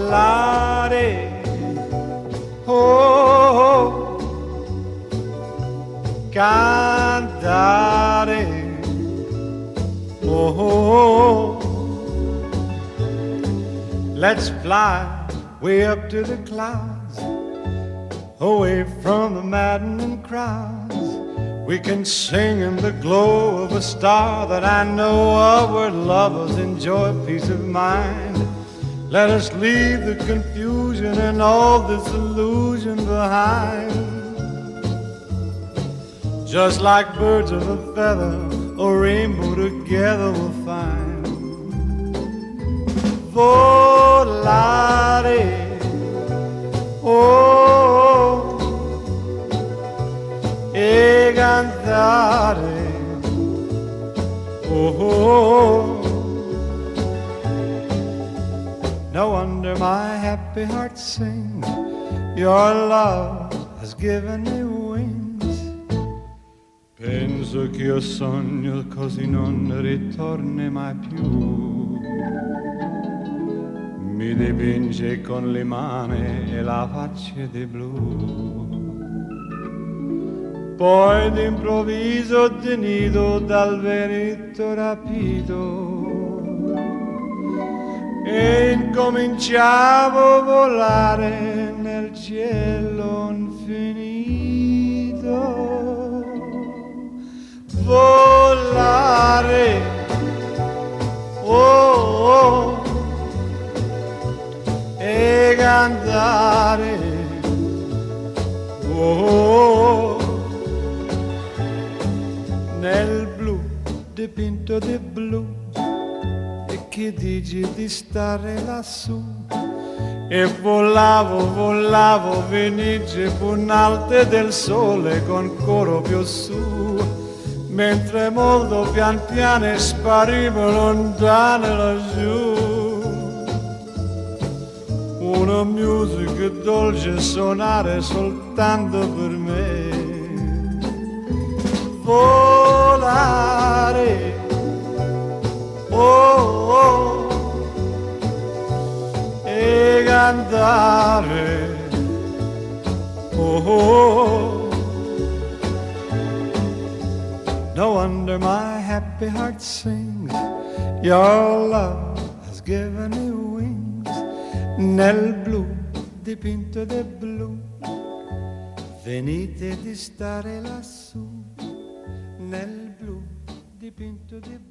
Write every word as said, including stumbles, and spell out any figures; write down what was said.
volare, oh, cantare, oh, let's fly way up to the clouds, away from the maddening crowds. We can sing in the glow of a star that I know of, where lovers enjoy peace of mind. Let us leave the confusion and all this illusion behind. Just like birds of a feather, a rainbow together we'll find. Volare, oh, e cantare, oh. No wonder my happy heart sings. Your love has given me wings. Penso che io sogno così non ritorni mai più. Mi dipinge con le mani e la faccia di blu. Poi d'improvviso tenido dal vento rapito e incominciavo a volare nel cielo infinito. Volare, oh, oh, e cantare, oh, oh, nel blu dipinto di blu. E che dici di stare lassù? E volavo, volavo, venice punalte del sole con coro più su, mentre molto pian piano sparivo lontano laggiù. Una musica dolce suonare soltanto per me. Volare, oh, oh, e cantare, oh, oh. No wonder my happy heart sings. Your love has given me wings. Nel blu dipinto di blu, venite di stare lassù. Nel blu dipinto di blu.